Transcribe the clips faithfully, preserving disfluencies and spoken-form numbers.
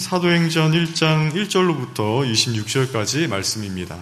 사도행전 일 장 일 절로부터 이십육 절까지 말씀입니다.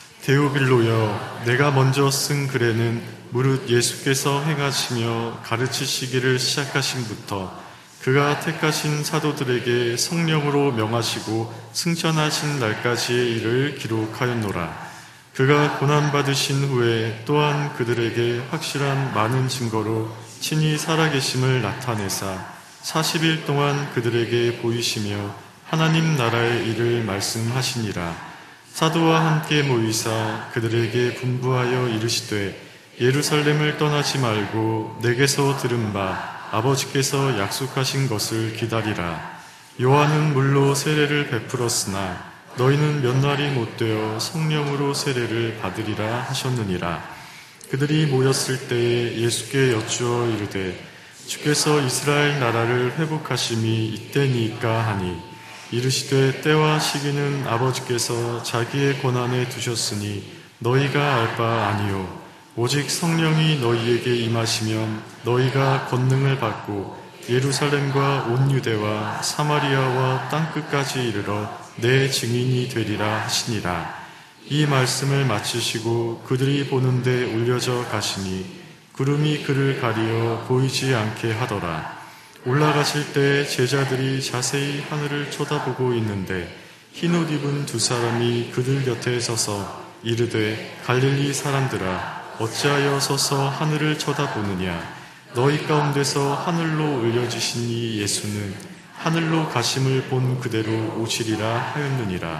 데오빌로여, 내가 먼저 쓴 글에는 무릇 예수께서 행하시며 가르치시기를 시작하신부터 그가 택하신 사도들에게 성령으로 명하시고 승천하신 날까지의 일을 기록하였노라. 그가 고난받으신 후에 또한 그들에게 확실한 많은 증거로 친히 살아계심을 나타내사 사십 일 동안 그들에게 보이시며 하나님 나라의 일을 말씀하시니라. 사도와 함께 모이사 그들에게 분부하여 이르시되 예루살렘을 떠나지 말고 내게서 들은 바 아버지께서 약속하신 것을 기다리라. 요한은 물로 세례를 베풀었으나 너희는 몇 날이 못되어 성령으로 세례를 받으리라 하셨느니라. 그들이 모였을 때에 예수께 여쭈어 이르되 주께서 이스라엘 나라를 회복하심이 이때니까 하니 이르시되 때와 시기는 아버지께서 자기의 권한에 두셨으니 너희가 알 바 아니요 오직 성령이 너희에게 임하시면 너희가 권능을 받고 예루살렘과 온 유대와 사마리아와 땅끝까지 이르러 내 증인이 되리라 하시니라. 이 말씀을 마치시고 그들이 보는데 올려져 가시니 구름이 그를 가리어 보이지 않게 하더라. 올라가실 때 제자들이 자세히 하늘을 쳐다보고 있는데 흰옷 입은 두 사람이 그들 곁에 서서 이르되 갈릴리 사람들아 어찌하여 서서 하늘을 쳐다보느냐. 너희 가운데서 하늘로 올려지신 이 예수는 하늘로 가심을 본 그대로 오시리라 하였느니라.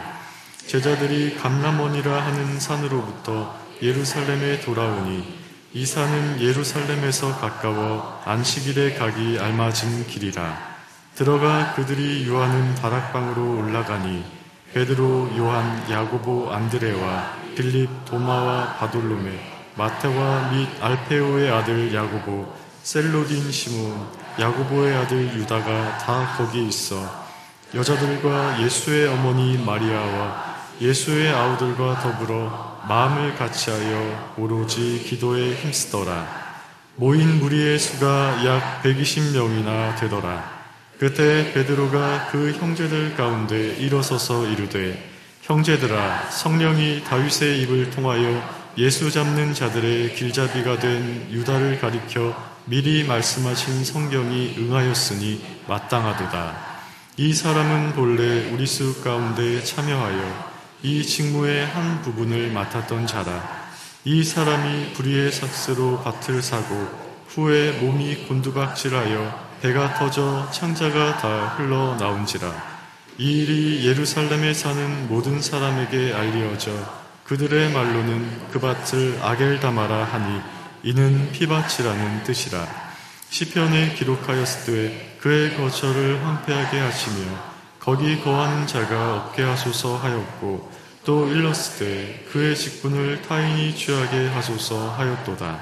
제자들이 감람원이라 하는 산으로부터 예루살렘에 돌아오니 이 산은 예루살렘에서 가까워 안식일에 가기 알맞은 길이라. 들어가 그들이 유하는 다락방으로 올라가니 베드로, 요한, 야고보, 안드레와 빌립, 도마와 바돌로메, 마테와 및 알페오의 아들 야고보, 셀로딘 시몬, 야고보의 아들 유다가 다 거기 있어 여자들과 예수의 어머니 마리아와 예수의 아우들과 더불어 마음을 같이하여 오로지 기도에 힘쓰더라. 모인 무리의 수가 약 백이십 명이나 되더라. 그때 베드로가 그 형제들 가운데 일어서서 이르되 형제들아, 성령이 다윗의 입을 통하여 예수 잡는 자들의 길잡이가 된 유다를 가리켜 미리 말씀하신 성경이 응하였으니 마땅하도다. 이 사람은 본래 우리 수 가운데 참여하여 이 직무의 한 부분을 맡았던 자라. 이 사람이 불의의 삭스로 밭을 사고 후에 몸이 곤두박질하여 배가 터져 창자가 다 흘러나온지라. 이 일이 예루살렘에 사는 모든 사람에게 알리어져 그들의 말로는 그 밭을 아겔다마라 하니 이는 피밭이라는 뜻이라. 시편에 기록하였으되 그의 거처를 황폐하게 하시며 거기 거하는 자가 없게 하소서 하였고 또 일렀으되 그의 직분을 타인이 취하게 하소서 하였도다.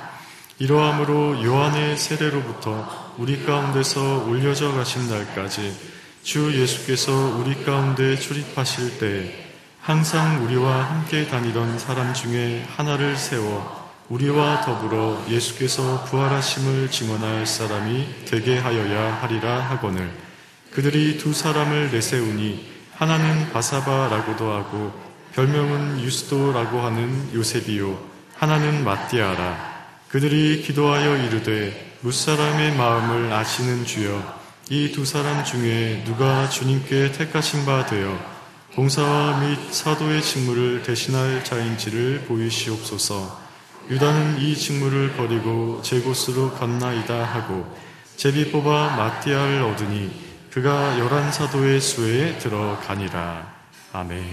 이러함으로 요한의 세례로부터 우리 가운데서 올려져 가신 날까지 주 예수께서 우리 가운데 출입하실 때 항상 우리와 함께 다니던 사람 중에 하나를 세워 우리와 더불어 예수께서 부활하심을 증언할 사람이 되게 하여야 하리라 하거늘. 그들이 두 사람을 내세우니 하나는 바사바라고도 하고 별명은 유스도라고 하는 요셉이요 하나는 마띠아라. 그들이 기도하여 이르되 무사람의 마음을 아시는 주여, 이 두 사람 중에 누가 주님께 택하신 바 되어 봉사와 및 사도의 직무를 대신할 자인지를 보이시옵소서. 유다는 이 직무를 버리고 제 곳으로 갔나이다 하고 제비 뽑아 마띠아를 얻으니 그가 열한 사도의 수에 들어가니라. 아멘.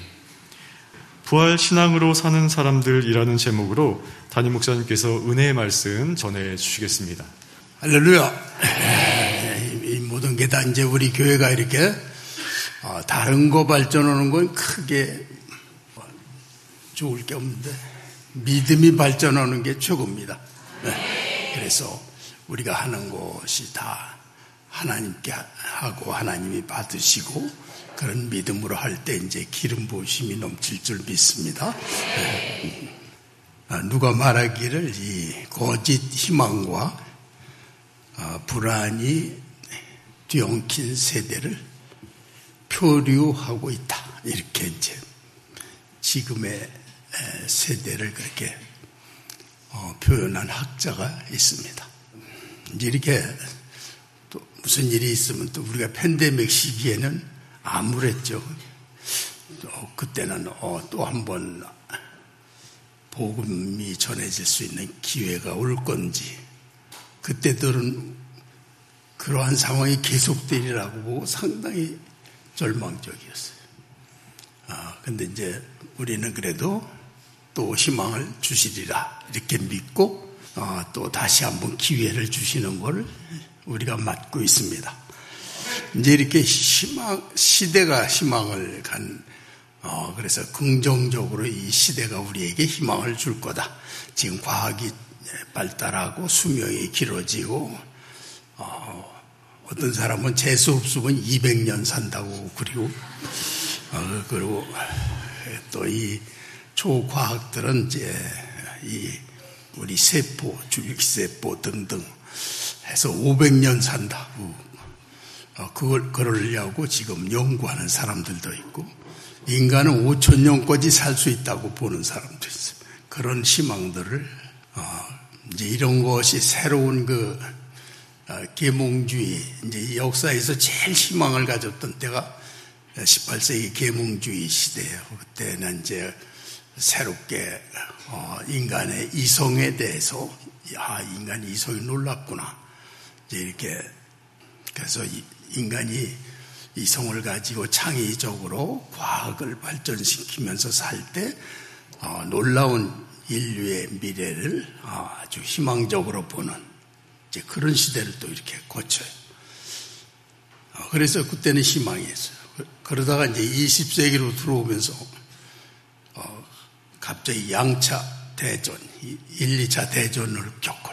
부활 신앙으로 사는 사람들이라는 제목으로 담임 목사님께서 은혜의 말씀 전해 주시겠습니다. 할렐루야. 이 모든 게 다 이제 우리 교회가 이렇게 어, 다른 거 발전하는 건 크게 좋을 게 없는데 믿음이 발전하는 게 최고입니다. 네. 그래서 우리가 하는 것이 다 하나님께 하고 하나님이 받으시고 그런 믿음으로 할 때 이제 기름 부으심이 넘칠 줄 믿습니다. 네. 누가 말하기를 이 거짓 희망과 불안이 뒤엉킨 세대를 표류하고 있다. 이렇게 이제 지금의 세대를 그렇게 어, 표현한 학자가 있습니다. 이제 이렇게 또 무슨 일이 있으면 또 우리가 팬데믹 시기에는 암울했죠. 또 그때는 어, 또 한 번 복음이 전해질 수 있는 기회가 올 건지, 그때들은 그러한 상황이 계속되리라고 보고 상당히 절망적이었어요. 아, 근데 이제 우리는 그래도 또 희망을 주시리라 이렇게 믿고 어, 또 다시 한번 기회를 주시는 걸 우리가 맞고 있습니다. 이제 이렇게 희망, 시대가 희망을 간, 어, 그래서 긍정적으로 이 시대가 우리에게 희망을 줄 거다. 지금 과학이 발달하고 수명이 길어지고, 어, 어떤 사람은 재수 없으면 이백 년 산다고, 그리고, 어, 그리고 또 이 초과학들은 이제 이 우리 세포, 줄기세포 등등 해서 오백 년 산다고, 어, 그걸, 그러려고 지금 연구하는 사람들도 있고, 인간은 오천 년까지 살 수 있다고 보는 사람도 있어요. 그런 희망들을, 어, 이제 이런 것이 새로운 그, 어, 계몽주의, 이제 역사에서 제일 희망을 가졌던 때가 십팔 세기 계몽주의 시대예요. 그때는 이제 새롭게, 어, 인간의 이성에 대해서, 야, 인간 이성이 놀랍구나. 이제 이렇게, 그래서 인간이 이성을 가지고 창의적으로 과학을 발전시키면서 살 때 어, 놀라운 인류의 미래를 아주 희망적으로 보는 이제 그런 시대를 또 이렇게 거쳐요. 어, 그래서 그때는 희망이 있어요. 그러다가 이제 이십 세기로 들어오면서 어, 갑자기 양차 대전, 일, 이 차 대전을 겪어요.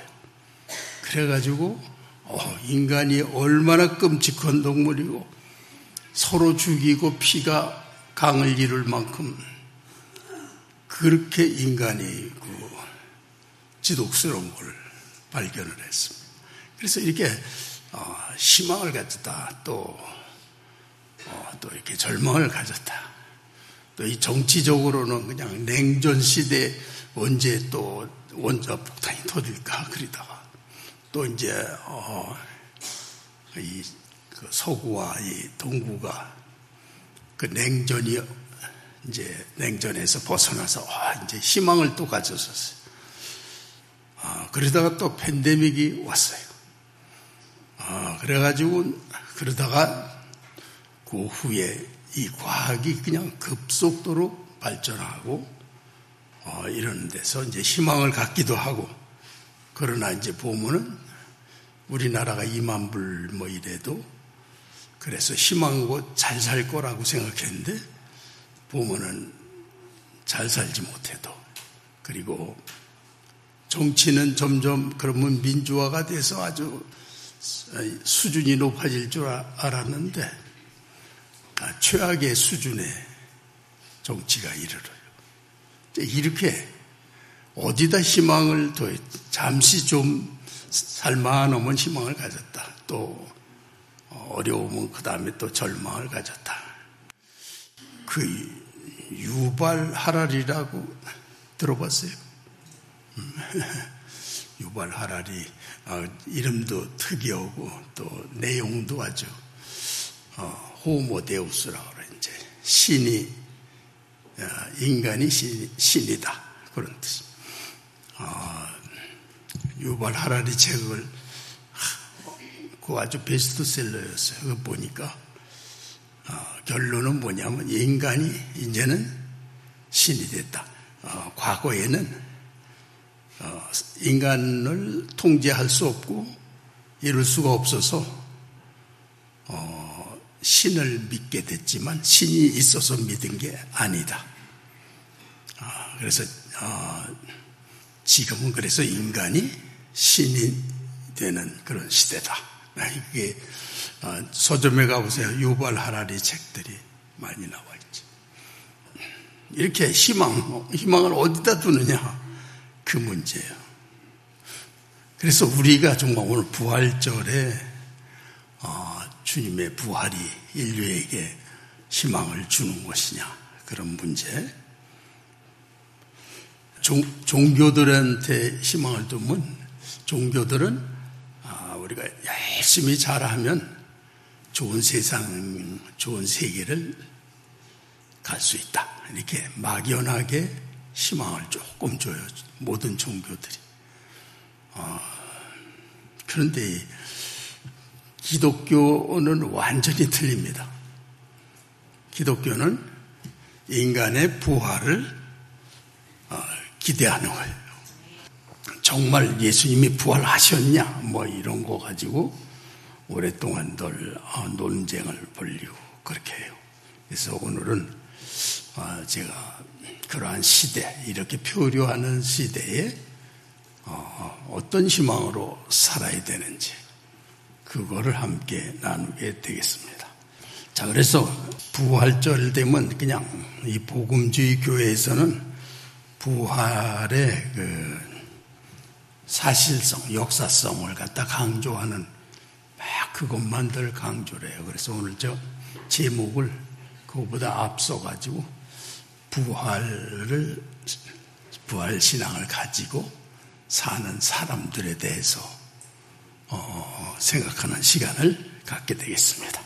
그래가지고 어, 인간이 얼마나 끔찍한 동물이고 서로 죽이고 피가 강을 이룰 만큼 그렇게 인간이 그 지독스러운 걸 발견을 했습니다. 그래서 이렇게 어, 희망을 가졌다, 또, 어, 또 이렇게 절망을 가졌다. 또 이 정치적으로는 그냥 냉전 시대 언제 또 원자 폭탄이 터질까 그러다가 또 이제 어, 이 그 서구와 이 동구가 그 냉전이 이제 냉전에서 벗어나서 아, 이제 희망을 또 가졌었어요. 아, 그러다가 또 팬데믹이 왔어요. 아, 그래가지고 그러다가 그 후에 이 과학이 그냥 급속도로 발전하고 어, 이런 데서 이제 희망을 갖기도 하고, 그러나 이제 보면은 우리나라가 이만 불 뭐 이래도 그래서 희망하고 잘 살 거라고 생각했는데 보면은 잘 살지 못해도, 그리고 정치는 점점 그러면 민주화가 돼서 아주 수준이 높아질 줄 알았는데 최악의 수준의 정치가 이르러요. 이렇게 어디다 희망을 더 잠시 좀 살만하면 희망을 가졌다, 또 어려우면 그 다음에 또 절망을 가졌다. 그 유발 하라리라고 들어봤어요? 유발 하라리, 어, 이름도 특이하고 또 내용도 아주 어, 호모데우스라고 그래. 이제 신이, 어, 인간이 신, 신이다, 그런 뜻. 어, 유발 하라리 책을 그 아주 베스트셀러였어요. 그거 보니까 어, 결론은 뭐냐면 인간이 이제는 신이 됐다. 어, 과거에는 어, 인간을 통제할 수 없고 이룰 수가 없어서 어, 신을 믿게 됐지만 신이 있어서 믿은 게 아니다. 어, 그래서 어, 지금은 그래서 인간이 신이 되는 그런 시대다. 이게 서점에 가보세요. 유발 하라리 책들이 많이 나와 있죠. 이렇게 희망, 희망을 어디다 두느냐, 그 문제예요. 그래서 우리가 정말 오늘 부활절에 어, 주님의 부활이 인류에게 희망을 주는 것이냐, 그런 문제. 종, 종교들한테 희망을 두면 종교들은 아, 우리가 열심히 잘하면 좋은 세상, 좋은 세계를 갈 수 있다, 이렇게 막연하게 희망을 조금 줘요, 모든 종교들이. 어, 그런데 기독교는 완전히 틀립니다. 기독교는 인간의 부활을 어, 기대하는 거예요. 정말 예수님이 부활하셨냐, 뭐 이런 거 가지고 오랫동안 늘 어, 논쟁을 벌이고 그렇게 해요. 그래서 오늘은 어, 제가 그러한 시대, 이렇게 표류하는 시대에 어, 어떤 희망으로 살아야 되는지 그거를 함께 나누게 되겠습니다. 자, 그래서 부활절 되면 그냥 이 복음주의 교회에서는 부활의 그 사실성, 역사성을 갖다 강조하는 막 그것만 늘 강조를 해요. 그래서 오늘 저 제목을 그거보다 앞서가지고 부활을, 부활 신앙을 가지고 사는 사람들에 대해서 어, 생각하는 시간을 갖게 되겠습니다.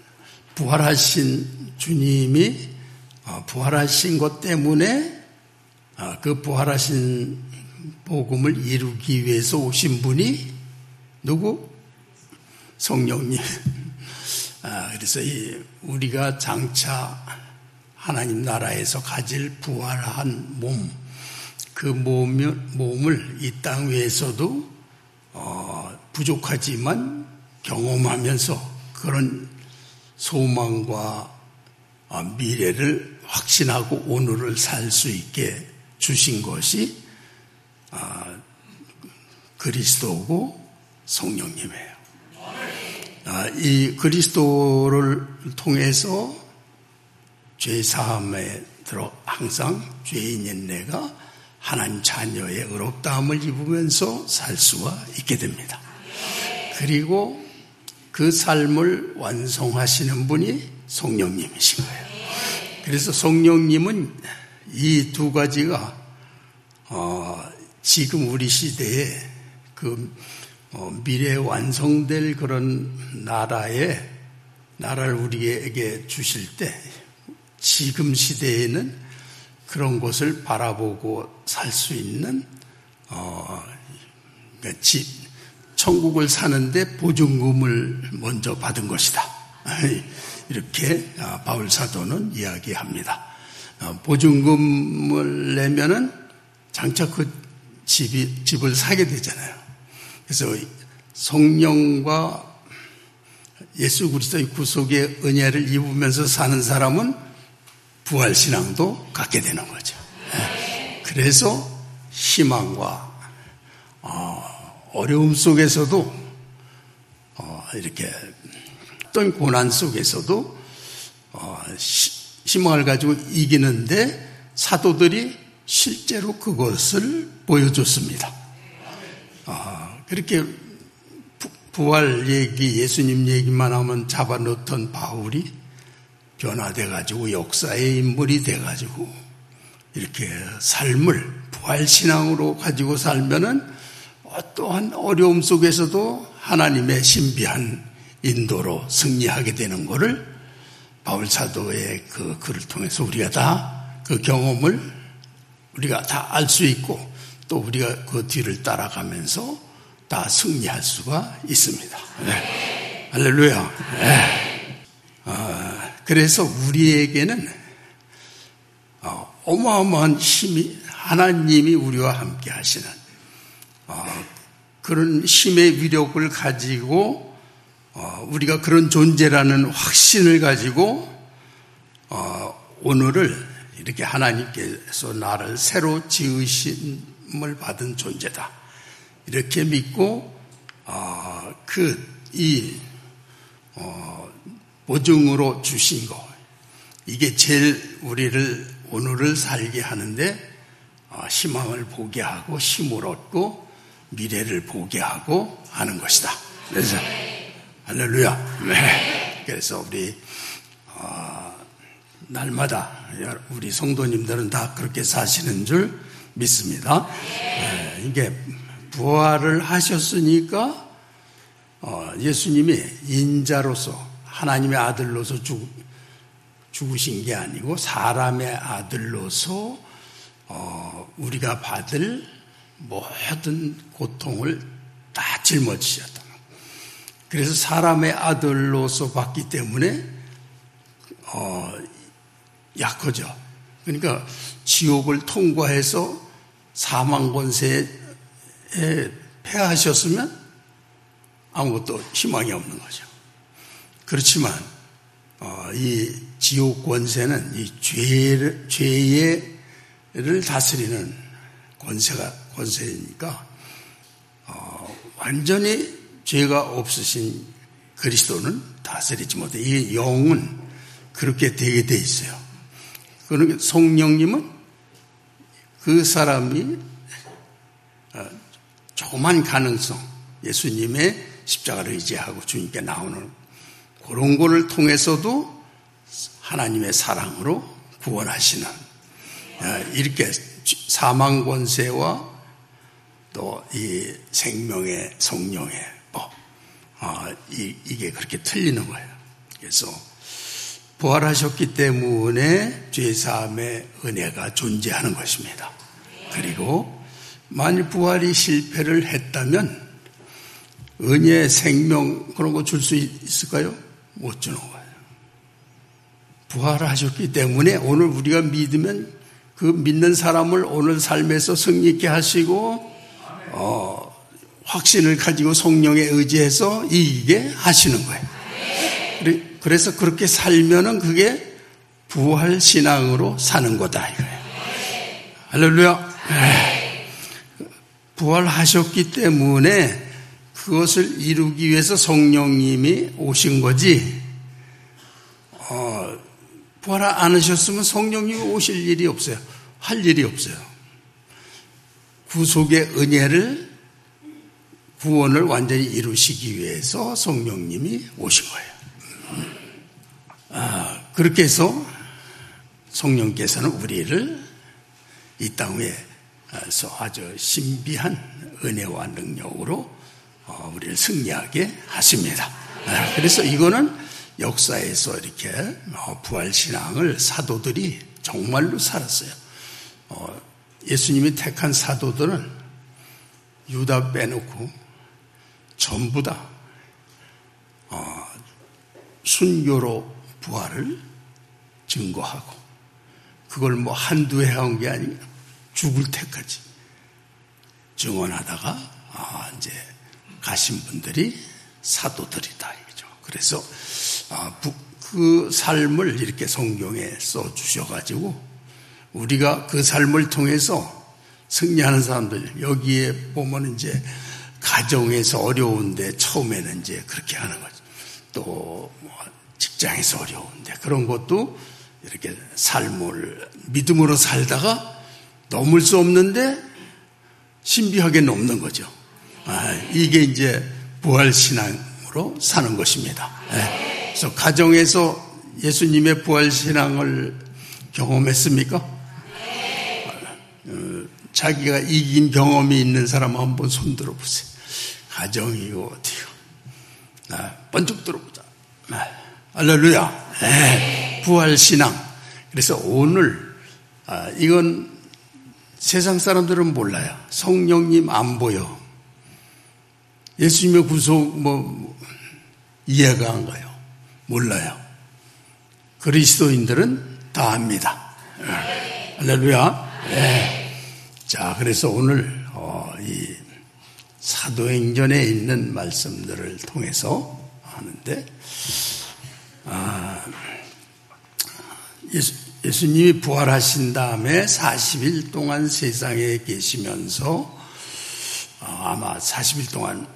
부활하신 주님이 어, 부활하신 것 때문에 어, 그 부활하신 복음을 이루기 위해서 오신 분이 누구? 성령님. 아, 그래서 이 우리가 장차 하나님 나라에서 가질 부활한 몸, 그 몸을, 몸을 이 땅 위에서도 어, 부족하지만 경험하면서 그런 소망과 어, 미래를 확신하고 오늘을 살 수 있게 주신 것이 어, 그리스도고 성령님이에요. 아, 이 그리스도를 통해서 죄 사함에 들어 항상 죄인인 내가 하나님 자녀의 의롭다함을 입으면서 살 수가 있게 됩니다. 그리고 그 삶을 완성하시는 분이 성령님이신 거예요. 그래서 성령님은 이 두 가지가 어, 지금 우리 시대에 그 어, 미래에 완성될 그런 나라에 나라를 우리에게 주실 때 지금 시대에는 그런 것을 바라보고 살 수 있는 어, 그러니까 집, 천국을 사는데 보증금을 먼저 받은 것이다. 이렇게 바울 사도는 이야기합니다. 보증금을 내면은 장차 그 집이, 집을 사게 되잖아요. 그래서 성령과 예수 그리스도의 구속의 은혜를 입으면서 사는 사람은 부활신앙도 갖게 되는 거죠. 그래서 희망과 어려움 속에서도 이렇게 어떤 고난 속에서도 희망을 가지고 이기는데 사도들이 실제로 그것을 보여줬습니다. 그렇게 부활 얘기, 예수님 얘기만 하면 잡아놓던 바울이 변화돼가지고 역사의 인물이 돼가지고 이렇게 삶을 부활신앙으로 가지고 살면은 어떠한 어려움 속에서도 하나님의 신비한 인도로 승리하게 되는 것을 바울 사도의 그 글을 통해서 우리가 다 그 경험을 우리가 다 알 수 있고 또 우리가 그 뒤를 따라가면서 다 승리할 수가 있습니다. 네. 할렐루야. 네. 어, 그래서 우리에게는 어, 어마어마한 힘이 하나님이 우리와 함께 하시는 어, 그런 힘의 위력을 가지고 어, 우리가 그런 존재라는 확신을 가지고 어, 오늘을 이렇게 하나님께서 나를 새로 지으심을 받은 존재다. 이렇게 믿고 어, 그이 어, 보증으로 주신 거 이게 제일 우리를 오늘을 살게 하는데 어, 희망을 보게 하고 힘을 얻고 미래를 보게 하고 하는 것이다. 그래서 할렐루야. 네. 그래서 우리 어, 날마다 우리 성도님들은 다 그렇게 사시는 줄 믿습니다. 이게 부활을 하셨으니까 예수님이 인자로서 하나님의 아들로서 죽, 죽으신 게 아니고 사람의 아들로서 우리가 받을 모든 고통을 다 짊어지셨다. 그래서 사람의 아들로서 받기 때문에 어, 약하죠. 그러니까 지옥을 통과해서 사망 권세에 패하셨으면 아무것도 희망이 없는 거죠. 그렇지만 어, 이 지옥 권세는 이 죄를, 죄를 다스리는 권세가 권세니까 어, 완전히 죄가 없으신 그리스도는 다스리지 못해. 이 영은 그렇게 되게 돼 있어요. 그러니까 성령님은 그 사람이 조그만 가능성, 예수님의 십자가를 의지하고 주님께 나오는 그런 거를 통해서도 하나님의 사랑으로 구원하시는, 이렇게 사망 권세와 또 이 생명의 성령의 법, 아, 이, 이게 그렇게 틀리는 거예요. 그래서 부활하셨기 때문에 죄사함의 은혜가 존재하는 것입니다. 그리고 만일 부활이 실패를 했다면 은혜, 생명 그런 거 줄 수 있을까요? 못 주는 거예요. 부활하셨기 때문에 오늘 우리가 믿으면 그 믿는 사람을 오늘 삶에서 승리 있게 하시고 어, 확신을 가지고 성령에 의지해서 이기게 하시는 거예요. 그래서 그렇게 살면은 그게 부활 신앙으로 사는 거다 이거예요. 할렐루야. 부활하셨기 때문에 그것을 이루기 위해서 성령님이 오신 거지. 어, 부활 안 하셨으면 성령님이 오실 일이 없어요. 할 일이 없어요. 구속의 은혜를, 구원을 완전히 이루시기 위해서 성령님이 오신 거예요. 아, 그렇게 해서 성령께서는 우리를 이 땅에서 아주 신비한 은혜와 능력으로 우리를 승리하게 하십니다. 그래서 이거는 역사에서 이렇게 부활신앙을 사도들이 정말로 살았어요. 예수님이 택한 사도들은 유다 빼놓고 전부 다 순교로 부활을 증거하고, 그걸 뭐 한두 해 한 게 아니라 죽을 때까지 증언하다가 아, 이제 가신 분들이 사도들이다 이거죠. 그래서 아, 그 삶을 이렇게 성경에 써 주셔가지고 우리가 그 삶을 통해서 승리하는 사람들, 여기에 보면 이제 가정에서 어려운데 처음에는 이제 그렇게 하는 거죠. 또 직장에서 어려운데 그런 것도 이렇게 삶을 믿음으로 살다가 넘을 수 없는데 신비하게 넘는 거죠. 아, 이게 이제 부활신앙으로 사는 것입니다. 네. 그래서 가정에서 예수님의 부활신앙을 경험했습니까? 어, 자기가 이긴 경험이 있는 사람 한번 손 들어보세요. 가정이고 어디요? 아, 번쩍 들어보자. 아, 할렐루야. 네. 부활신앙. 그래서 오늘 아, 이건 세상 사람들은 몰라요. 성령님 안 보여. 예수님의 구속 뭐 이해가 안 가요. 몰라요. 그리스도인들은 다 압니다. 네. 할렐루야. 네. 자, 그래서 오늘 어, 이 사도행전에 있는 말씀들을 통해서 하는데, 아, 예수, 예수님이 부활하신 다음에 사십 일 동안 세상에 계시면서 아마 사십 일 동안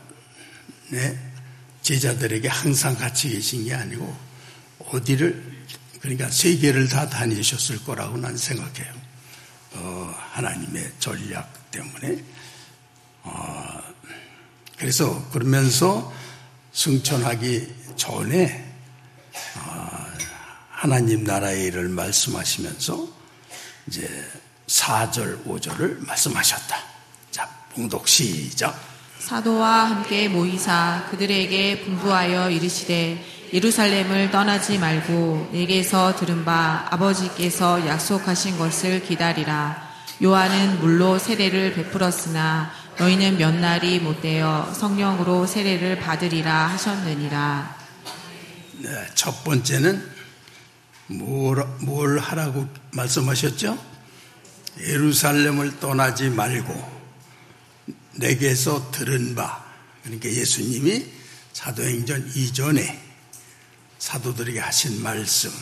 제자들에게 항상 같이 계신 게 아니고 어디를, 그러니까 세계를 다 다니셨을 거라고 난 생각해요. 어, 하나님의 전략 때문에. 어, 그래서 그러면서 승천하기 전에 어, 하나님 나라의 일을 말씀하시면서 이제 사 절, 오 절을 말씀하셨다. 자, 봉독 시작. 사도와 함께 모이사 그들에게 분부하여 이르시되 예루살렘을 떠나지 말고 내게서 들은 바 아버지께서 약속하신 것을 기다리라. 요한은 물로 세례를 베풀었으나 너희는 몇 날이 못되어 성령으로 세례를 받으리라 하셨느니라. 네, 첫 번째는 뭘, 뭘 하라고 말씀하셨죠? 예루살렘을 떠나지 말고 내게서 들은 바, 그러니까 예수님이 사도행전 이전에 사도들에게 하신 말씀에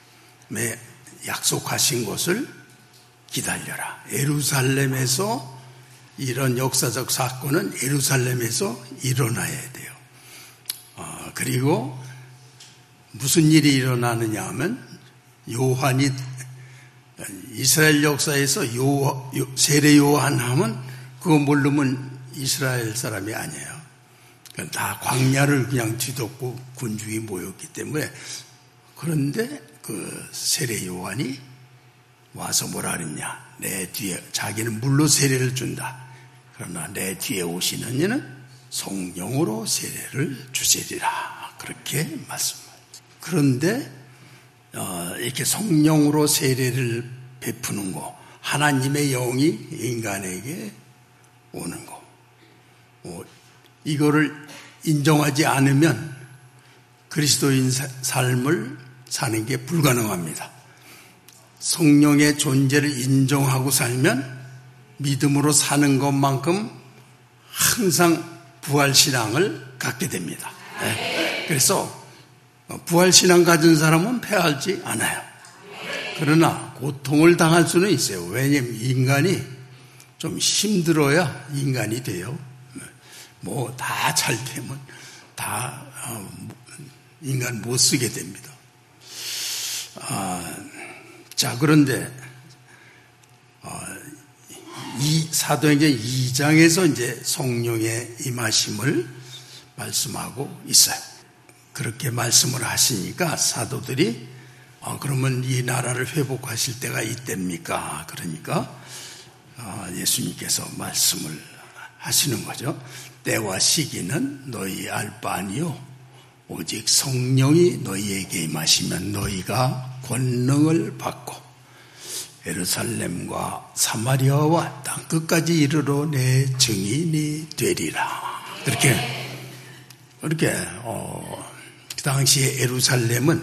약속하신 것을 기다려라. 예루살렘에서 이런 역사적 사건은 예루살렘에서 일어나야 돼요. 어, 그리고 무슨 일이 일어나느냐 하면 요한이 이스라엘 역사에서 요, 요, 세례 요한 하면 그거 모르면 이스라엘 사람이 아니에요. 다 광야를 그냥 뒤덮고 군중이 모였기 때문에. 그런데 그 세례 요한이 와서 뭐라 그랬냐. 내 뒤에, 자기는 물로 세례를 준다. 그러나 내 뒤에 오시는 이는 성령으로 세례를 주시리라. 그렇게 말씀합니다. 그런데 어, 이렇게 성령으로 세례를 베푸는 거, 하나님의 영이 인간에게 오는 거, 어, 이거를 인정하지 않으면 그리스도인 삶을 사는 게 불가능합니다. 성령의 존재를 인정하고 살면 믿음으로 사는 것만큼 항상 부활신앙을 갖게 됩니다. 네. 그래서 부활신앙 가진 사람은 패하지 않아요. 그러나 고통을 당할 수는 있어요. 왜냐하면 인간이 좀 힘들어야 인간이 돼요. 뭐 다 잘 되면 다 인간 못 쓰게 됩니다. 아, 자, 그런데 이 사도행전 이 장에서 이제 성령의 임하심을 말씀하고 있어요. 그렇게 말씀을 하시니까 사도들이 아, 그러면 이 나라를 회복하실 때가 이때입니까? 그러니까 아, 예수님께서 말씀을 하시는 거죠. 때와 시기는 너희 알 바 아니요 오직 성령이 너희에게 임하시면 너희가 권능을 받고 예루살렘과 사마리아와 땅 끝까지 이르러 내 증인이 되리라. 그렇게 그렇게 어, 그 당시에 예루살렘은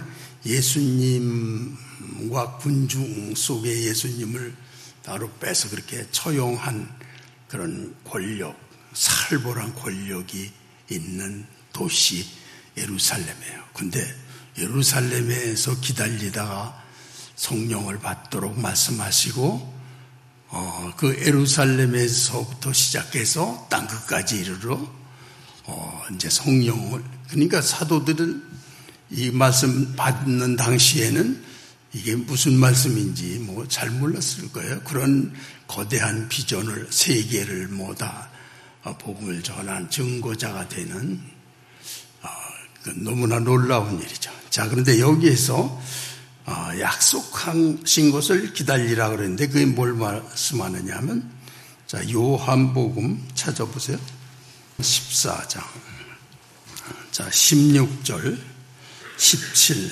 예수님과 군중 속에 예수님을 따로 빼서 그렇게 처용한 그런 권력, 살벌한 권력이 있는 도시 예루살렘이에요. 근데 예루살렘에서 기다리다가 성령을 받도록 말씀하시고 어, 그 예루살렘에서부터 시작해서 땅끝까지 이르러 어, 이제 성령을, 그러니까 사도들은 이 말씀 받는 당시에는 이게 무슨 말씀인지 뭐 잘 몰랐을 거예요. 그런 거대한 비전을 세계를 모다 복음을 전한 증거자가 되는 어, 너무나 놀라운 일이죠. 자, 그런데 여기에서 어, 약속하신 것을 기다리라 그랬는데 그게 뭘 말씀하느냐 하면, 자, 요한복음 찾아보세요. 십사 장. 자, 십육 절, 십칠.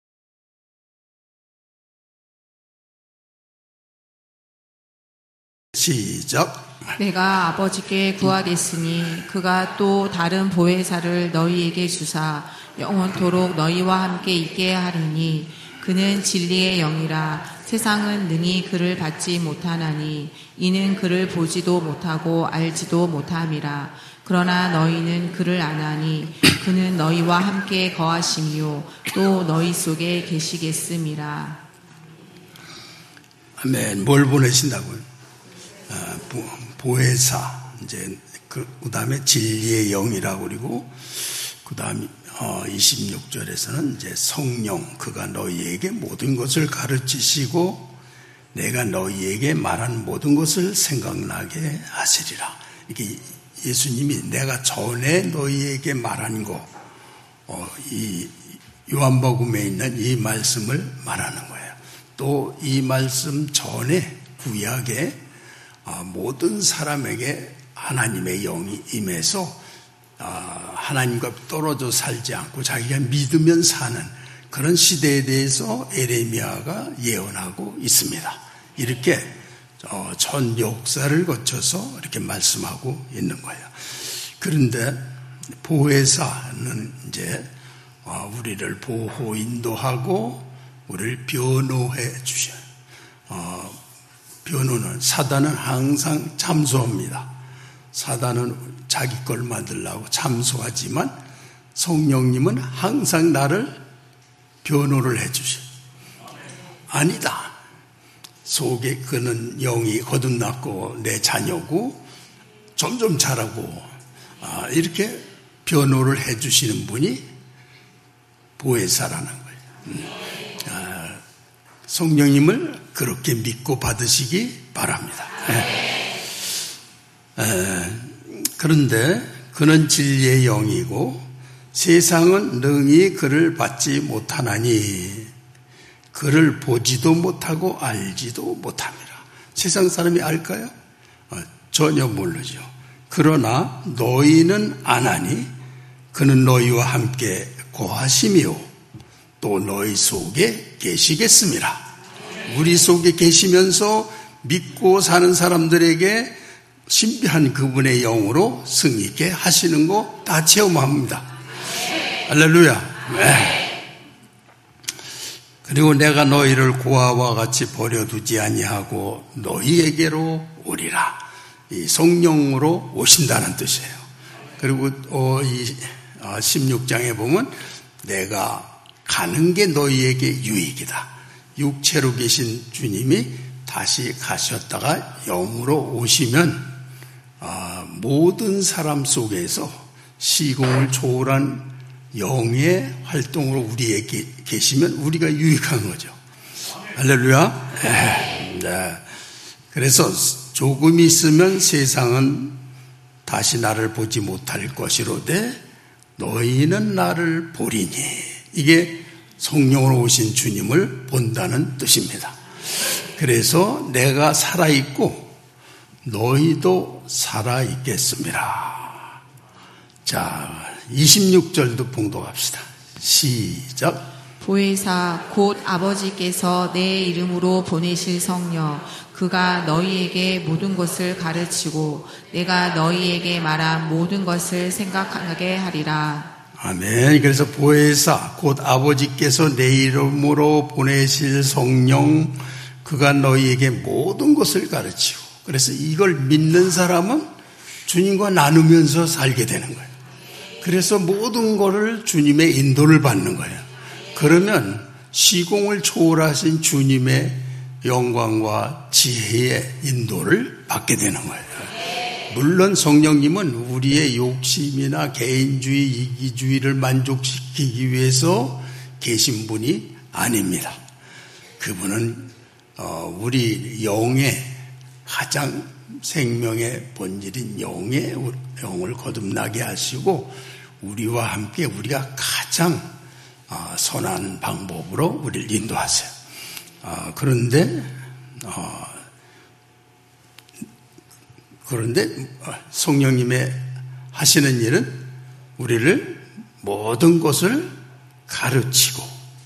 시작. 내가 아버지께 구하겠으니 그가 또 다른 보혜사를 너희에게 주사 영원토록 너희와 함께 있게 하리니 그는 진리의 영이라. 세상은 능히 그를 받지 못하나니 이는 그를 보지도 못하고 알지도 못함이라. 그러나 너희는 그를 아나니 그는 너희와 함께 거하시며 또 너희 속에 계시겠음이라. 아멘. 뭘 보내신다고요? 아, 보, 보혜사. 이제 그, 그 다음에 진리의 영이라고 그리고 그 다음 어, 이십육 절에서는 이제 성령, 그가 너희에게 모든 것을 가르치시고 내가 너희에게 말한 모든 것을 생각나게 하시리라. 이게 예수님이 내가 전에 너희에게 말한 거, 어, 이 요한복음에 있는 이 말씀을 말하는 거예요. 또 이 말씀 전에 구약에 모든 사람에게 하나님의 영이 임해서 하나님과 떨어져 살지 않고 자기가 믿으면 사는 그런 시대에 대해서 에레미야가 예언하고 있습니다. 이렇게 전 역사를 거쳐서 이렇게 말씀하고 있는 거예요. 그런데 보혜사는 이제 우리를 보호 인도하고 우리를 변호해 주셔요. 어, 변호는 사단은 항상 참소합니다. 사단은 자기 걸 만들려고 참소하지만 성령님은 항상 나를 변호를 해 주셔요. 아니다. 속에 그는 영이 거듭났고 내 자녀고 점점 자라고 아, 이렇게 변호를 해 주시는 분이 보혜사라는 거예요. 음. 아, 성령님을 그렇게 믿고 받으시기 바랍니다. 에. 에, 그런데 그는 진리의 영이고 세상은 능히 그를 받지 못하나니 그를 보지도 못하고 알지도 못합니다. 세상 사람이 알까요? 어, 전혀 모르죠. 그러나 너희는 아나니 그는 너희와 함께 거하시며 또 너희 속에 계시겠습니다. 우리 속에 계시면서 믿고 사는 사람들에게 신비한 그분의 영으로 승리케 하시는 거 다 체험합니다. 할렐루야. 네. 그리고 내가 너희를 고아와 같이 버려두지 아니하고 너희에게로 오리라. 이 성령으로 오신다는 뜻이에요. 그리고 어, 이 십육 장에 보면 내가 가는 게 너희에게 유익이다. 육체로 계신 주님이 다시 가셨다가 영으로 오시면 어, 모든 사람 속에서 시공을 초월한 영의 활동으로 우리에게 계시면 우리가 유익한 거죠. 할렐루야. 네. 네. 그래서 조금 있으면 세상은 다시 나를 보지 못할 것이로되 너희는 나를 보리니. 이게 성령으로 오신 주님을 본다는 뜻입니다. 그래서 내가 살아있고 너희도 살아있겠습니다. 자, 이십육 절도 봉독합시다. 시작. 보혜사 곧 아버지께서 내 이름으로 보내실 성령 그가 너희에게 모든 것을 가르치고 내가 너희에게 말한 모든 것을 생각하게 하리라. 아멘. 그래서 보혜사 곧 아버지께서 내 이름으로 보내실 성령 그가 너희에게 모든 것을 가르치고, 그래서 이걸 믿는 사람은 주님과 나누면서 살게 되는 거예요. 그래서 모든 것을 주님의 인도를 받는 거예요. 그러면 시공을 초월하신 주님의 영광과 지혜의 인도를 받게 되는 거예요. 물론 성령님은 우리의 욕심이나 개인주의, 이기주의를 만족시키기 위해서 계신 분이 아닙니다. 그분은 우리 영의 가장 생명의 본질인 영의 영을 거듭나게 하시고 우리와 함께 우리가 가장 선한 방법으로 우리를 인도하세요. 그런데 그런데 성령님의 하시는 일은 우리를 모든 것을 가르치고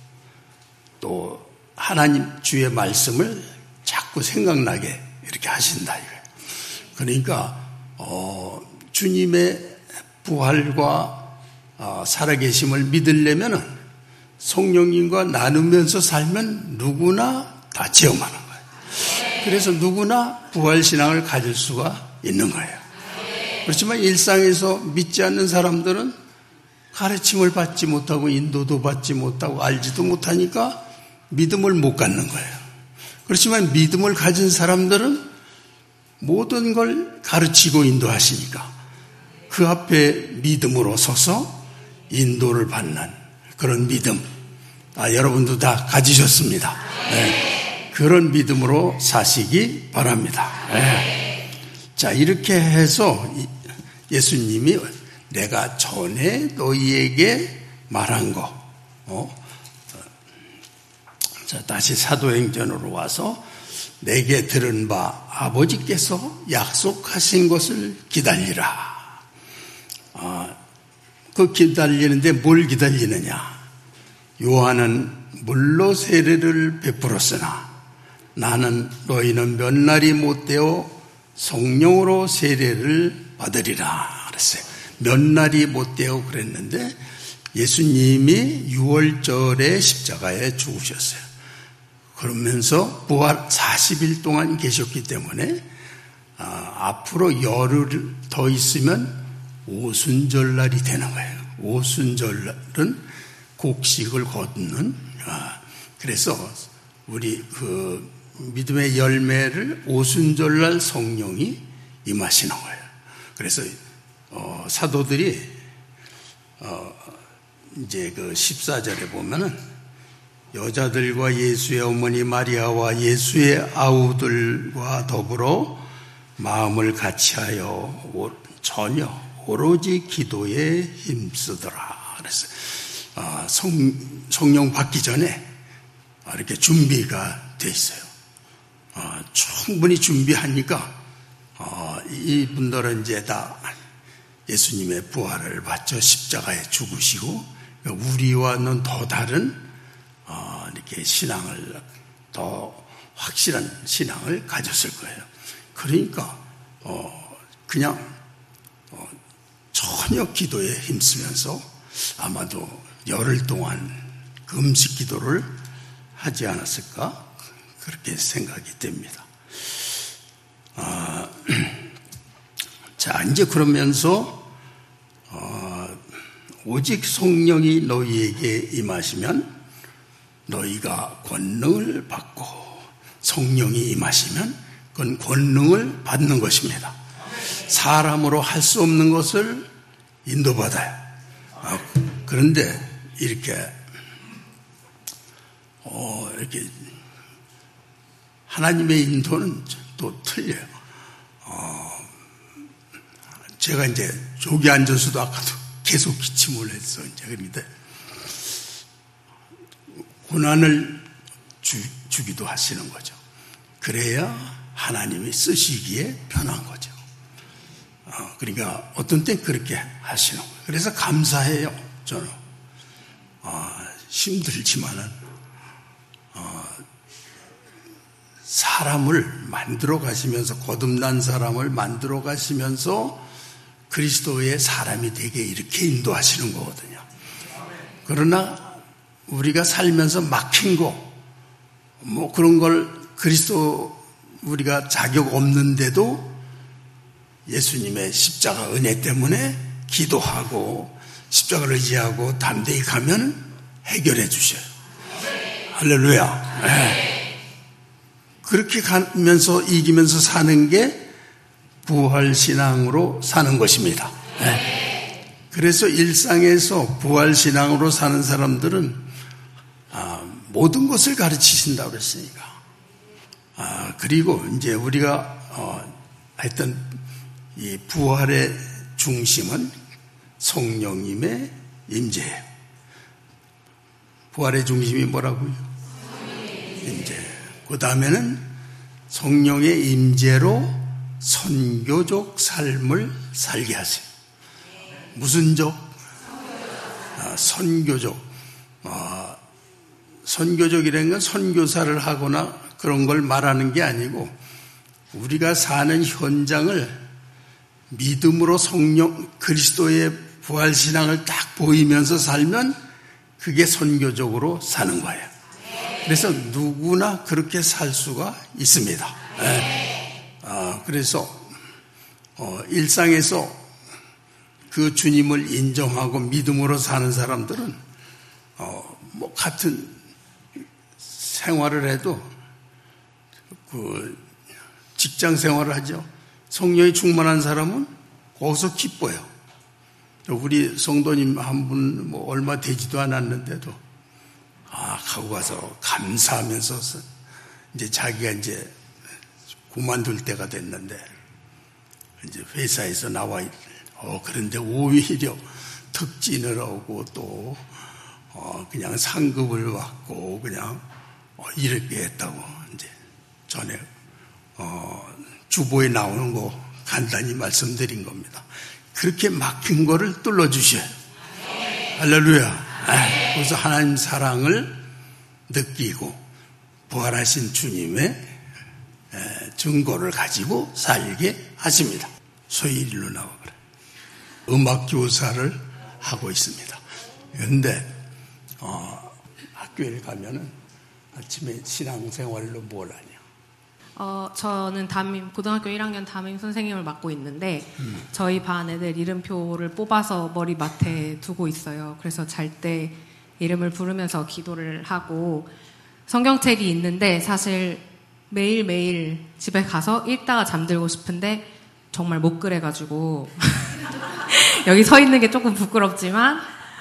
또 하나님 주의 말씀을 자꾸 생각나게 이렇게 하신다 이거예요. 그러니까 어, 주님의 부활과 어, 살아계심을 믿으려면 성령님과 나누면서 살면 누구나 다 체험하는 거예요. 그래서 누구나 부활신앙을 가질 수가 있는 거예요. 그렇지만 일상에서 믿지 않는 사람들은 가르침을 받지 못하고 인도도 받지 못하고 알지도 못하니까 믿음을 못 갖는 거예요. 그렇지만 믿음을 가진 사람들은 모든 걸 가르치고 인도하시니까 그 앞에 믿음으로 서서 인도를 받는 그런 믿음, 아, 여러분도 다 가지셨습니다. 네. 그런 믿음으로 사시기 바랍니다. 네. 자, 이렇게 해서 예수님이 내가 전에 너희에게 말한 거, 어? 자, 다시 사도행전으로 와서 내게 들은 바 아버지께서 약속하신 것을 기다리라. 아, 그 기다리는데 뭘 기다리느냐? 요한은 물로 세례를 베풀었으나 나는 너희는 몇 날이 못되어 성령으로 세례를 받으리라 그랬어요. 몇 날이 못되어 그랬는데 예수님이 유월절에 십자가에 죽으셨어요. 그러면서 부활 사십 일 동안 계셨기 때문에 아, 앞으로 열흘 더 있으면 오순절날이 되는 거예요. 오순절날은 곡식을 거두는 아, 그래서 우리 그 믿음의 열매를 오순절날 성령이 임하시는 거예요. 그래서 어, 사도들이 어, 이제 그 십사 절에 보면은 여자들과 예수의 어머니 마리아와 예수의 아우들과 더불어 마음을 같이하여 전혀 오로지 기도에 힘쓰더라 그랬어요. 아, 성, 성령 받기 전에 이렇게 준비가 돼 있어요. 아, 충분히 준비하니까 아, 이분들은 이제 다 예수님의 부활을 받죠. 십자가에 죽으시고 우리와는 더 다른 어, 이렇게 신앙을 더 확실한 신앙을 가졌을 거예요. 그러니까 어, 그냥 어, 전혀 기도에 힘쓰면서 아마도 열흘 동안 금식 기도를 하지 않았을까 그렇게 생각이 됩니다. 아, 자 이제 그러면서 어, 오직 성령이 너희에게 임하시면 너희가 권능을 받고 성령이 임하시면 그건 권능을 받는 것입니다. 사람으로 할 수 없는 것을 인도받아요. 아, 그런데 이렇게 어, 이렇게 하나님의 인도는 또 틀려요. 어, 제가 이제 저기 앉아서도 아까도 계속 기침을 했어. 이제 그런데 고난을 주, 주기도 하시는 거죠. 그래야 하나님이 쓰시기에 편한 거죠. 어, 그러니까 어떤 때 그렇게 하시는 거예요. 그래서 감사해요. 저는 어, 힘들지만은 어, 사람을 만들어 가시면서 거듭난 사람을 만들어 가시면서 그리스도의 사람이 되게 이렇게 인도하시는 거거든요. 그러나 우리가 살면서 막힌 거, 뭐 그런 걸 그리스도 우리가 자격 없는데도 예수님의 십자가 은혜 때문에 기도하고 십자가를 의지하고 담대히 가면 해결해 주셔요. 할렐루야. 네. 그렇게 가면서 이기면서 사는 게 부활신앙으로 사는 것입니다. 네. 그래서 일상에서 부활신앙으로 사는 사람들은 아, 모든 것을 가르치신다고 그랬으니까. 아, 그리고 이제 우리가 어, 했던 이 부활의 중심은 성령님의 임재예요. 부활의 중심이 뭐라고요? 임재. 그 다음에는 성령의 임재로 선교적 삶을 살게 하세요. 무슨 적? 아, 선교적. 아, 선교적이라는 건 선교사를 하거나 그런 걸 말하는 게 아니고 우리가 사는 현장을 믿음으로 성령 그리스도의 부활신앙을 딱 보이면서 살면 그게 선교적으로 사는 거예요. 그래서 누구나 그렇게 살 수가 있습니다. 네. 아, 그래서 어, 일상에서 그 주님을 인정하고 믿음으로 사는 사람들은 어, 뭐 같은 생활을 해도 그 직장 생활을 하죠. 성령이 충만한 사람은 거기서 기뻐요. 우리 성도님 한 분 뭐 얼마 되지도 않았는데도 아 가고 가서 감사하면서 이제 자기가 이제 그만둘 때가 됐는데 이제 회사에서 나와 어 그런데 오히려 특진을 하고 또 어, 그냥 상급을 받고 그냥 어, 이렇게 했다고 이제 전에 어, 주보에 나오는 거 간단히 말씀드린 겁니다. 그렇게 막힌 거를 뚫어주셔요. 할렐루야. 그래서 하나님 사랑을 느끼고 부활하신 주님의 증거를 가지고 살게 하십니다. 소위 일로 나와버려요. 음악 교사를 하고 있습니다. 그런데 어, 학교에 가면은 아침에 신앙생활로 뭘 하냐? 어, 저는 담임, 고등학교 일 학년 담임 선생님을 맡고 있는데 음. 저희 반 애들 이름표를 뽑아서 머리맡에 두고 있어요. 그래서 잘 때 이름을 부르면서 기도를 하고 성경책이 있는데 사실 매일매일 집에 가서 읽다가 잠들고 싶은데 정말 못 그래가지고 여기 서 있는 게 조금 부끄럽지만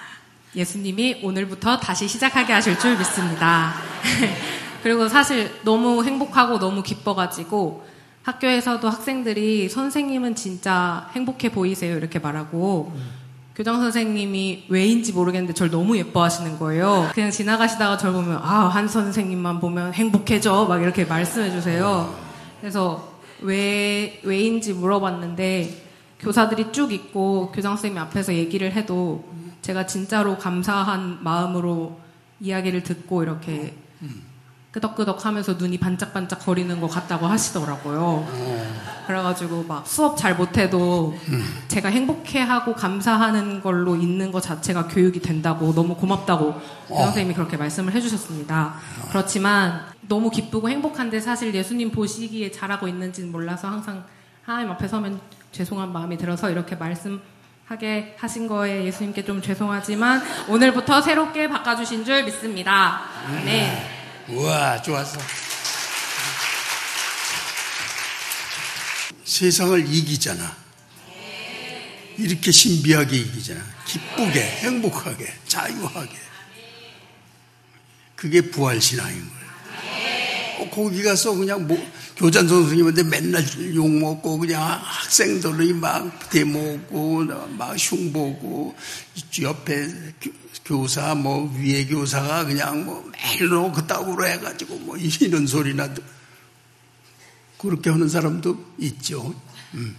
예수님이 오늘부터 다시 시작하게 하실 줄 믿습니다. 그리고 사실 너무 행복하고 너무 기뻐가지고 학교에서도 학생들이 선생님은 진짜 행복해 보이세요 이렇게 말하고 음. 교장 선생님이 왜인지 모르겠는데 저를 너무 예뻐하시는 거예요. 그냥 지나가시다가 저를 보면 아, 한 선생님만 보면 행복해져 막 이렇게 말씀해 주세요. 그래서 왜, 왜인지 물어봤는데 교사들이 쭉 있고 교장 선생님 앞에서 얘기를 해도 제가 진짜로 감사한 마음으로 이야기를 듣고 이렇게 끄덕끄덕 하면서 눈이 반짝반짝 거리는 것 같다고 하시더라고요. 그래가지고 막 수업 잘 못해도 제가 행복해하고 감사하는 걸로 있는 것 자체가 교육이 된다고 너무 고맙다고 교장 선생님이 그렇게 말씀을 해주셨습니다. 그렇지만 너무 기쁘고 행복한데 사실 예수님 보시기에 잘하고 있는지는 몰라서 항상 하나님 앞에 서면 죄송한 마음이 들어서 이렇게 말씀하게 하신 거에 예수님께 좀 죄송하지만 오늘부터 새롭게 바꿔주신 줄 믿습니다. 네. 우와, 좋았어. 세상을 이기잖아. 이렇게 신비하게 이기잖아. 기쁘게, 행복하게, 자유하게. 그게 부활신앙인 거예요. 어, 거기 가서 그냥 뭐, 교장 선생님한테 맨날 욕먹고, 그냥 학생들이 막 대모고, 막 흉보고, 옆에 교사, 뭐, 위에 교사가 그냥 뭐, 매일 너 그따구로 해가지고, 뭐, 이런 소리나, 그렇게 하는 사람도 있죠. 음.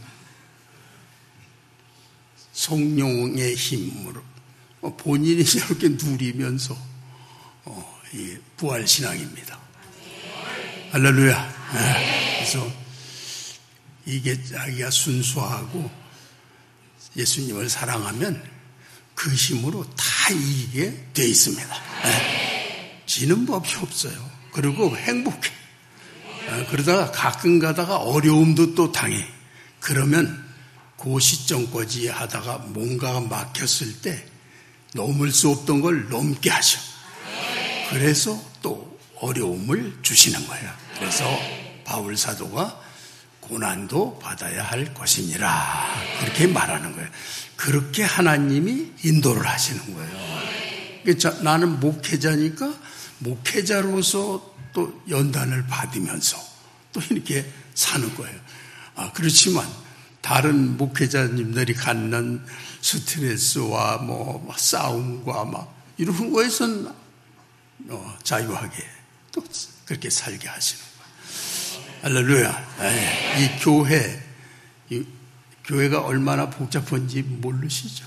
성령의 힘으로, 본인이 저렇게 누리면서, 어, 이 부활신앙입니다. 할렐루야. 네. 그래서, 이게 자기가 순수하고, 예수님을 사랑하면, 그 힘으로 다 이기게 돼 있습니다. 네. 지는 법이 없어요. 그리고 행복해. 네. 그러다가 가끔 가다가 어려움도 또 당해. 그러면 그 시점까지 하다가 뭔가가 막혔을 때 넘을 수 없던 걸 넘게 하셔. 그래서 또 어려움을 주시는 거예요. 그래서 바울 사도가 고난도 받아야 할 것이니라 그렇게 말하는 거예요. 그렇게 하나님이 인도를 하시는 거예요. 그러니까 나는 목회자니까 목회자로서 또 연단을 받으면서 또 이렇게 사는 거예요. 아, 그렇지만 다른 목회자님들이 갖는 스트레스와 뭐 싸움과 막 이런 거에선 어, 자유하게 또 그렇게 살게 하시는 거예요. 할렐루야. 에이, 이 교회, 이 교회가 얼마나 복잡한지 모르시죠?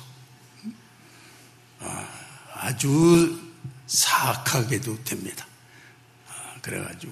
아, 아주 사악하게도 됩니다. 아, 그래가지고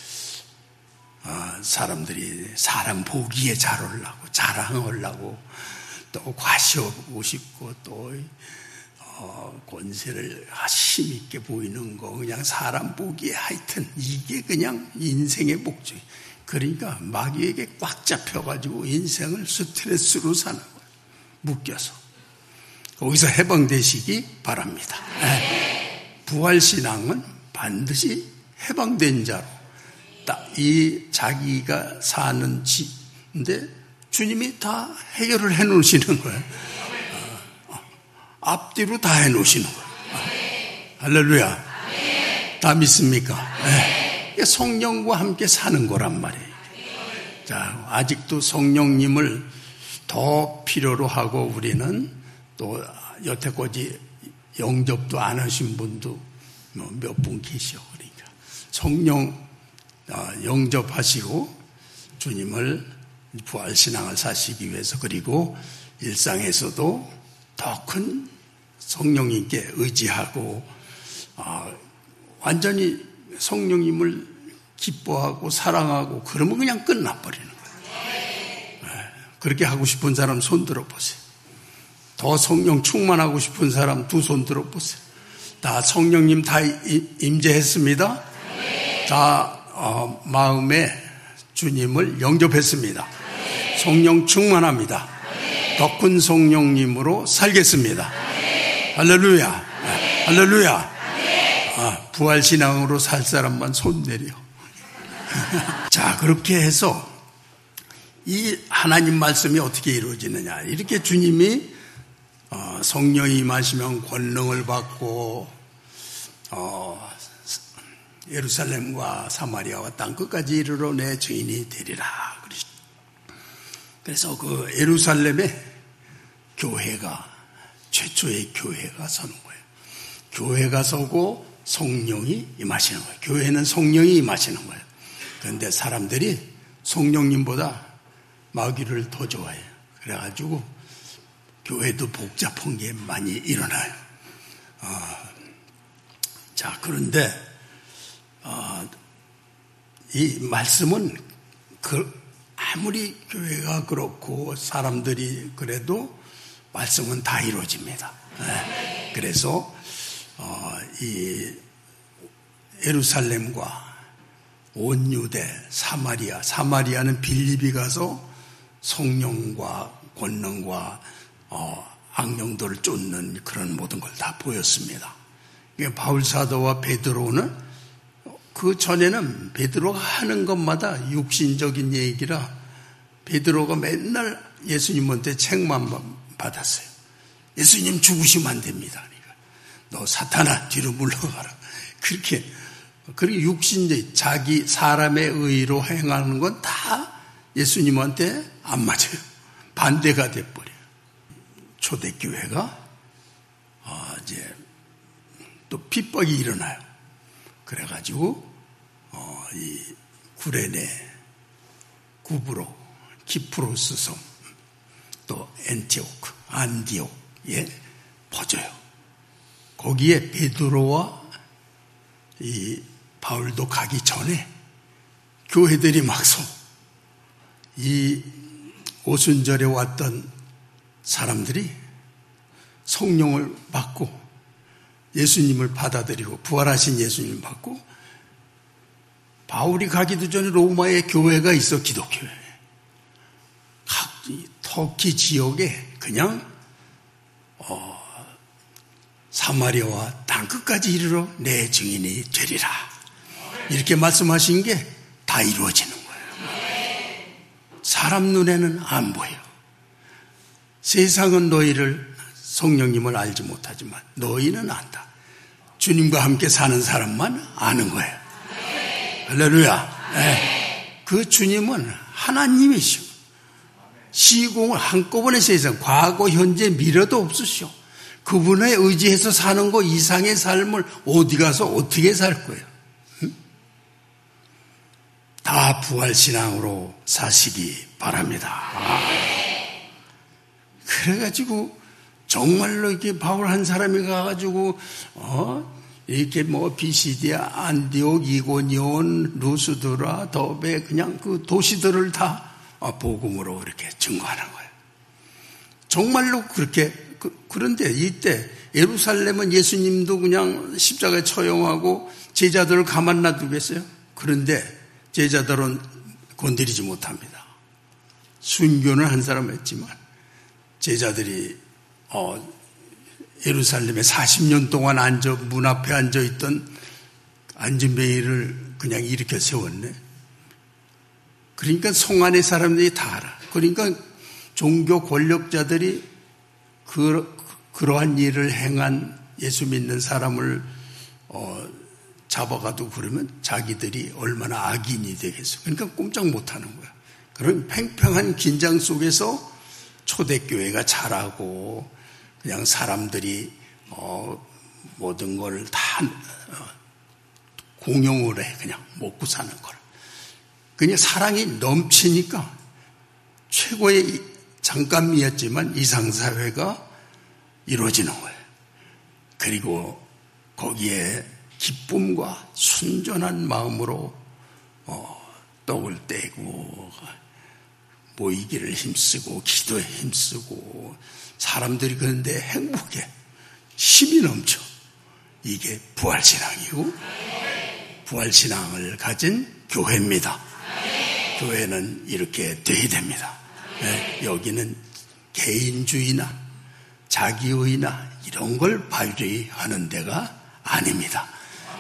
아, 사람들이 사람 보기에 잘 하려고 자랑하려고 또 과시하고 싶고 또 어, 권세를 힘있게 보이는 거 그냥 사람 보기에 하여튼 이게 그냥 인생의 목적이. 그러니까 마귀에게 꽉 잡혀가지고 인생을 스트레스로 사는 거예요. 묶여서. 거기서 해방되시기 바랍니다. 네. 부활신앙은 반드시 해방된 자로 딱 이 자기가 사는 집인데 주님이 다 해결을 해놓으시는 거예요. 어, 앞뒤로 다 해놓으시는 거예요. 어, 할렐루야. 다 믿습니까? 네. 성령과 함께 사는 거란 말이에요. 자, 아직도 성령님을 더 필요로 하고 우리는 또 여태까지 영접도 안 하신 분도 뭐 몇 분 계셔. 그러니까 성령 영접하시고 주님을 부활신앙을 사시기 위해서, 그리고 일상에서도 더 큰 성령님께 의지하고 완전히 성령님을 기뻐하고 사랑하고 그러면 그냥 끝나버리는 거예요. 그렇게 하고 싶은 사람 손 들어보세요. 더 성령 충만하고 싶은 사람 두 손 들어보세요. 다 성령님 다 임재했습니다. 다 어, 마음에 주님을 영접했습니다. 성령 충만합니다. 더 큰 성령님으로 살겠습니다. 할렐루야. 할렐루야. 아, 부활신앙으로 살 사람만 손 내려. 자, 그렇게 해서 이 하나님 말씀이 어떻게 이루어지느냐. 이렇게 주님이 어, 성령이 임하시면 권능을 받고 어, 예루살렘과 사마리아와 땅끝까지 이르러 내 증인이 되리라. 그래서 그 예루살렘에 교회가, 최초의 교회가 서는 거예요. 교회가 서고 성령이 임하시는 거예요. 교회는 성령이 임하시는 거예요. 그런데 사람들이 성령님보다 마귀를 더 좋아해요. 그래가지고 교회도 복잡한 게 많이 일어나요. 어, 자, 그런데 어, 이 말씀은 그 아무리 교회가 그렇고 사람들이 그래도 말씀은 다 이루어집니다. 네. 그래서 어, 이 예루살렘과 온 유대, 사마리아, 사마리아는 빌립이 가서 성령과 권능과 어, 악령들을 쫓는 그런 모든 걸 다 보였습니다. 바울 사도와 베드로는 그 전에는 베드로가 하는 것마다 육신적인 얘기라 베드로가 맨날 예수님한테 책만 받았어요. 예수님 죽으시면 안 됩니다. 그러니까 너 사탄아 뒤로 물러가라. 그렇게 그리고 육신적 자기 사람의 의로 행하는 건 다 예수님한테 안 맞아요. 반대가 돼버려요. 초대교회가 어, 이제 또 핍박이 일어나요. 그래가지고 어, 이 구레네, 구브로, 키프로스 섬, 또 엔티오크, 안디옥에 퍼져요. 거기에 베드로와 이 바울도 가기 전에 교회들이 막 서. 이 오순절에 왔던 사람들이 성령을 받고 예수님을 받아들이고 부활하신 예수님을 받고 바울이 가기도 전에 로마에 교회가 있어. 기독교회. 각 터키 지역에 그냥 어, 사마리아와 땅끝까지 이르러 내 증인이 되리라. 이렇게 말씀하신 게 다 이루어지는 거예요. 사람 눈에는 안 보여. 세상은 너희를 성령님을 알지 못하지만 너희는 안다. 주님과 함께 사는 사람만 아는 거예요. 할렐루야. 네. 그 주님은 하나님이시오. 시공을 한꺼번에 세상 과거 현재 미래도 없으시오. 그분에 의지해서 사는 거 이상의 삶을 어디 가서 어떻게 살 거예요? 응? 다 부활신앙으로 사시기 바랍니다. 아. 그래가지고 정말로 이렇게 바울 한 사람이 가가지고 어 이렇게 뭐 비시디아, 안디옥, 이고니온, 루스드라, 더베 그냥 그 도시들을 다 복음으로 이렇게 증거하는 거예요. 정말로 그렇게 그, 그런데 이때 예루살렘은 예수님도 그냥 십자가에 처형하고 제자들을 가만 놔두겠어요? 그런데 제자들은 건드리지 못합니다. 순교는 한 사람 했지만 제자들이 어, 예루살렘에 사십 년 동안 앉아 문 앞에 앉아 있던 안진뱅이를 그냥 일으켜 세웠네. 그러니까 성 안의 사람들이 다 알아. 그러니까 종교 권력자들이 그, 그러한 일을 행한 예수 믿는 사람을 어, 잡아가도 그러면 자기들이 얼마나 악인이 되겠어. 그러니까 꼼짝 못하는 거야. 그런 팽팽한 긴장 속에서 초대교회가 자라고 그냥 사람들이 어, 모든 걸 다 공용을 해. 그냥 먹고 사는 걸. 그냥 사랑이 넘치니까 최고의 잠깐이었지만 이상사회가 이루어지는 거예요. 그리고 거기에 기쁨과 순전한 마음으로 어, 떡을 떼고 모이기를 힘쓰고 기도에 힘쓰고 사람들이 그런데 행복해. 힘이 넘쳐. 이게 부활신앙이고 부활신앙을 가진 교회입니다. 교회는 이렇게 돼야 됩니다. 네, 여기는 개인주의나 자기의나 이런 걸 발휘하는 데가 아닙니다.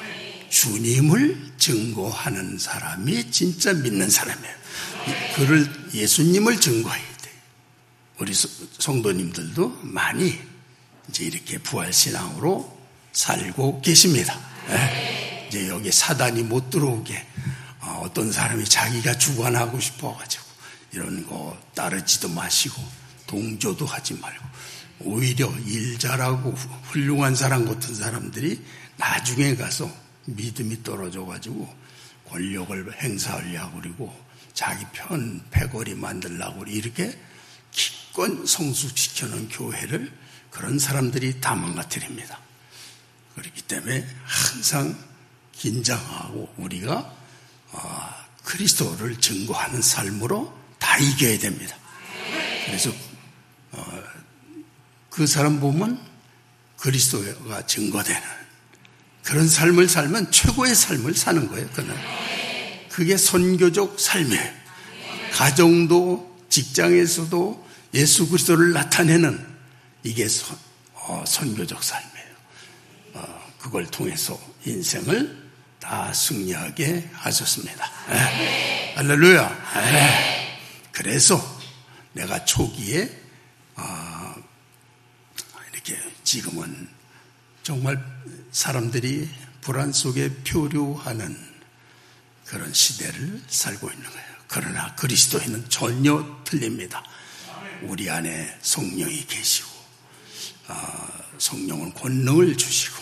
주님을 증거하는 사람이 진짜 믿는 사람이에요. 그를 예수님을 증거해야 돼요. 우리 성도님들도 많이 이제 이렇게 부활신앙으로 살고 계십니다. 네, 이제 여기 사단이 못 들어오게 어떤 사람이 자기가 주관하고 싶어가지고 이런 거 따르지도 마시고 동조도 하지 말고 오히려 일 잘하고 훌륭한 사람 같은 사람들이 나중에 가서 믿음이 떨어져가지고 권력을 행사하려고 그리고 자기 편 패거리 만들려고 이렇게 기껏 성숙시켜놓은 교회를 그런 사람들이 다 망가뜨립니다. 그렇기 때문에 항상 긴장하고 우리가 어, 그리스도를 증거하는 삶으로 다 이겨야 됩니다. 그래서 어, 그 사람 보면 그리스도가 증거되는 그런 삶을 살면 최고의 삶을 사는 거예요. 그는 그게 선교적 삶이에요. 가정도 직장에서도 예수 그리스도를 나타내는 이게 선, 어, 선교적 삶이에요. 어, 그걸 통해서 인생을 다 승리하게 하셨습니다. 네. 할렐루야. 네. 그래서 내가 초기에 어, 이렇게 지금은 정말 사람들이 불안 속에 표류하는 그런 시대를 살고 있는 거예요. 그러나 그리스도에는 전혀 틀립니다. 우리 안에 성령이 계시고 어, 성령은 권능을 주시고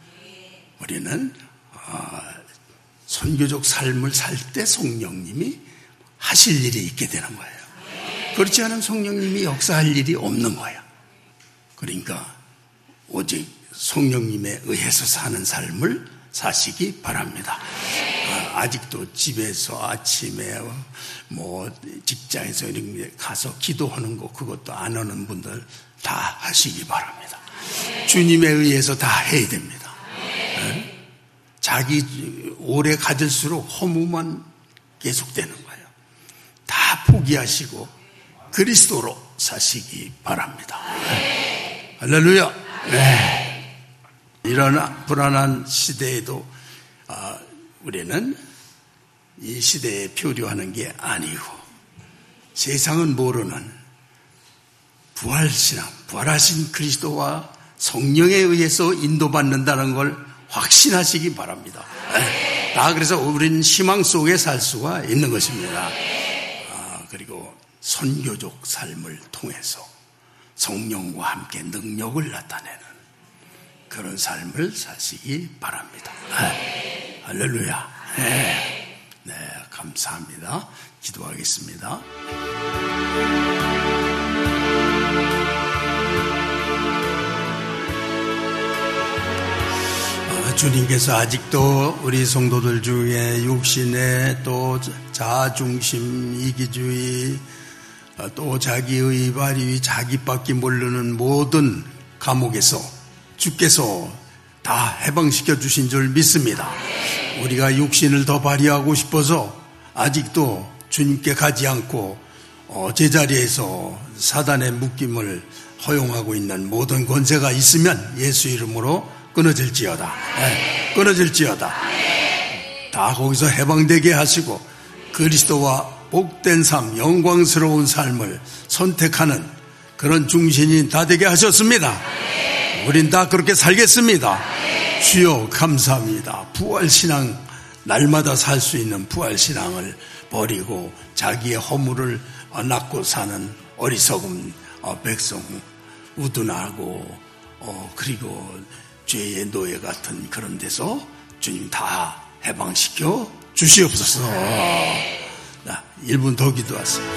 우리는 어, 선교적 삶을 살 때 성령님이 하실 일이 있게 되는 거예요. 그렇지 않으면 성령님이 역사할 일이 없는 거예요. 그러니까 오직 성령님에 의해서 사는 삶을 사시기 바랍니다. 어, 아직도 집에서 아침에 뭐 직장에서 이렇게 가서 기도하는 거 그것도 안 하는 분들 다 하시기 바랍니다. 주님에 의해서 다 해야 됩니다. 네? 자기 오래 가질수록 허무만 계속되는 거예요. 다 포기하시고 그리스도로 사시기 바랍니다. 네. 할렐루야. 네. 이런 불안한 시대에도 어, 우리는 이 시대에 표류하는 게 아니고 세상은 모르는 부활신앙, 부활하신 그리스도와 성령에 의해서 인도받는다는 걸 확신하시기 바랍니다. 네. 다 그래서 우리는 희망 속에 살 수가 있는 것입니다. 아, 그리고 선교적 삶을 통해서 성령과 함께 능력을 나타내는 그런 삶을 사시기 바랍니다. 네. 할렐루야. 네. 네, 감사합니다. 기도하겠습니다. 주님께서 아직도 우리 성도들 중에 육신의 또 자아중심, 이기주의, 또 자기의 발휘, 자기밖에 모르는 모든 감옥에서 주께서 다 해방시켜 주신 줄 믿습니다. 우리가 육신을 더 발휘하고 싶어서 아직도 주님께 가지 않고 제자리에서 사단의 묶임을 허용하고 있는 모든 권세가 있으면 예수 이름으로 끊어질지어다. 네, 끊어질지어다. 다 거기서 해방되게 하시고 그리스도와 복된 삶, 영광스러운 삶을 선택하는 그런 중신이 다 되게 하셨습니다. 우린 다 그렇게 살겠습니다. 주여 감사합니다. 부활신앙, 날마다 살 수 있는 부활신앙을 버리고 자기의 허물을 낚고 사는 어리석은 백성 우둔하고 어, 그리고 죄의 노예 같은 그런 데서 주님 다 해방시켜 주시옵소서. 자, 일 분 더 기도하세요.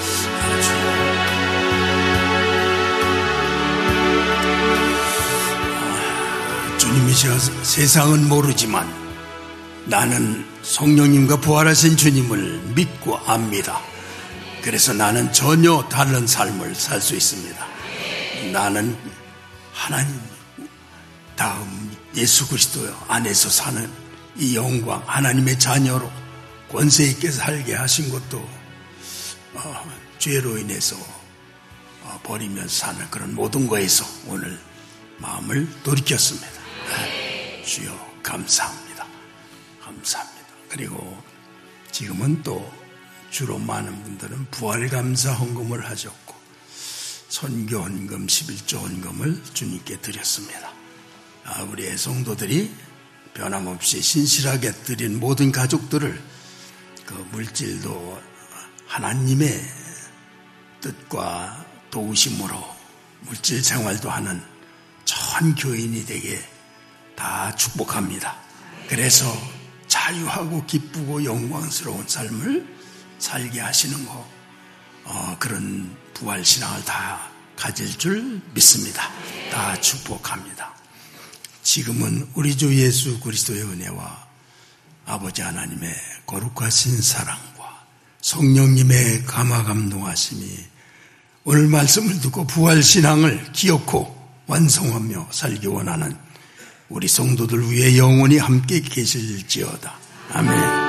주님이 세상은 모르지만 나는 성령님과 부활하신 주님을 믿고 압니다. 그래서 나는 전혀 다른 삶을 살 수 있습니다. 나는 하나님 다음 예수 그리스도 안에서 사는 이 영광, 하나님의 자녀로 권세 있게 살게 하신 것도 어, 죄로 인해서 어, 버리면서 사는 그런 모든 거에서 오늘 마음을 돌이켰습니다. 네, 주여 감사합니다. 감사합니다. 그리고 지금은 또 주로 많은 분들은 부활감사 헌금을 하셨고 선교 헌금, 십일조 헌금을 주님께 드렸습니다. 아, 우리의 성도들이 변함없이 신실하게 드린 모든 가족들을 그 물질도 하나님의 뜻과 도우심으로 물질 생활도 하는 전 교인이 되게 다 축복합니다. 그래서 자유하고 기쁘고 영광스러운 삶을 살게 하시는 거, 어, 그런 부활신앙을 다 가질 줄 믿습니다. 다 축복합니다. 지금은 우리 주 예수 그리스도의 은혜와 아버지 하나님의 거룩하신 사랑과 성령님의 감화감동하심이 오늘 말씀을 듣고 부활신앙을 기억하고 완성하며 살기 원하는 우리 성도들 위해 영원히 함께 계실지어다. 아멘.